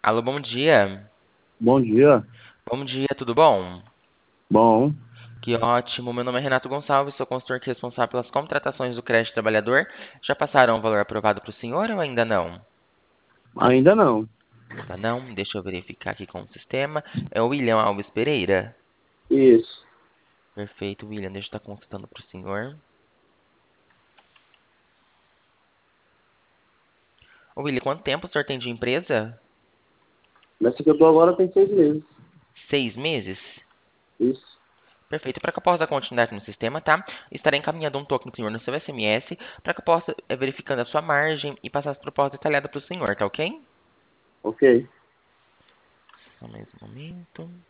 Alô, bom dia. Bom dia. Bom dia, tudo bom? Bom, Que ótimo. Meu nome é Renato Gonçalves, sou consultor aqui responsável pelas contratações do crédito trabalhador. Já passaram o valor aprovado para o senhor ou ainda não? ainda não. Ainda não? Deixa eu verificar aqui com o sistema. É o William Alves Pereira. Isso. Perfeito, William. Deixa eu estar consultando para o senhor. Ô, William, quanto tempo o senhor tem de empresa? Nessa que eu tô agora tem 6 meses. 6 meses? Isso. Perfeito. Para que eu possa dar continuidade no sistema, tá? Estarei encaminhando um token pro senhor no seu SMS para que eu possa verificando a sua margem e passar as propostas detalhadas para o senhor, tá ok? Ok. Só mais um momento.